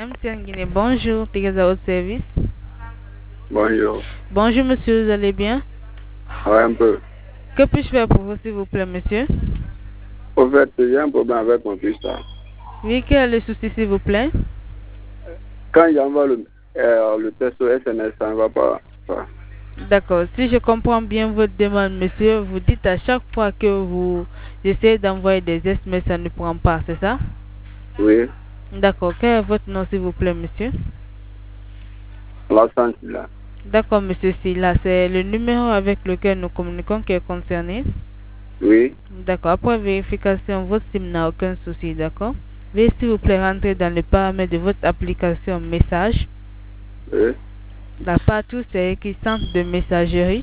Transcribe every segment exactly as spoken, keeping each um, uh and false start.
monsieur Nguiné, bonjour, Teresa au service. Bonjour. Bonjour monsieur, vous allez bien? Ouais, un peu. Que puis-je faire pour vous s'il vous plaît monsieur? Au fait, j'ai un problème avec mon fils. Là. Oui, quel est le souci s'il vous plaît? Quand j'envoie le, euh, le test au S M S, ça ne va pas. pas. D'accord, si je comprends bien votre demande monsieur, vous dites à chaque fois que vous essayez d'envoyer des S M S, ça ne prend pas, c'est ça? Oui. D'accord, quel est votre nom s'il vous plaît monsieur? L'assent là. D'accord monsieur Silla, c'est le numéro avec lequel nous communiquons qui est concerné? Oui. D'accord, après vérification, votre SIM n'a aucun souci, d'accord? Veuillez s'il vous plaît rentrer dans les paramètres de votre application message. Oui. La partout c'est écrit centre de messagerie.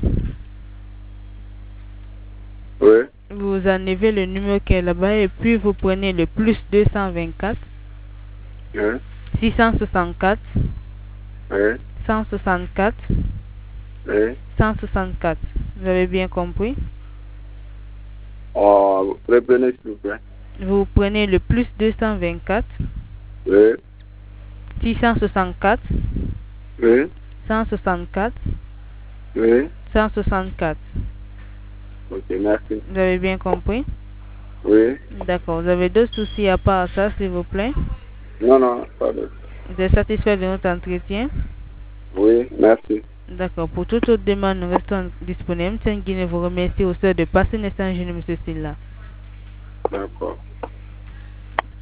Oui. Vous enlevez le numéro qui est là-bas et puis vous prenez le plus deux cent vingt-quatre, Oui. six cent soixante-quatre, Oui. cent soixante-quatre, Oui. cent soixante-quatre. Vous avez bien compris? Oh, reprenez s'il vous plaît. Vous prenez le plus deux cent vingt-quatre, Oui. six cent soixante-quatre, Oui. cent soixante-quatre, Oui. cent soixante-quatre. Ok, merci. Vous avez bien compris? Oui. D'accord. Vous avez d'autres soucis à part ça, s'il vous plaît? Non, non, pas de. Vous êtes satisfait de notre entretien? Oui, merci. D'accord. Pour toute autre demande, nous restons disponibles. Tiens, Guinée vous remercie au sort de passer un instant, monsieur Silla. D'accord.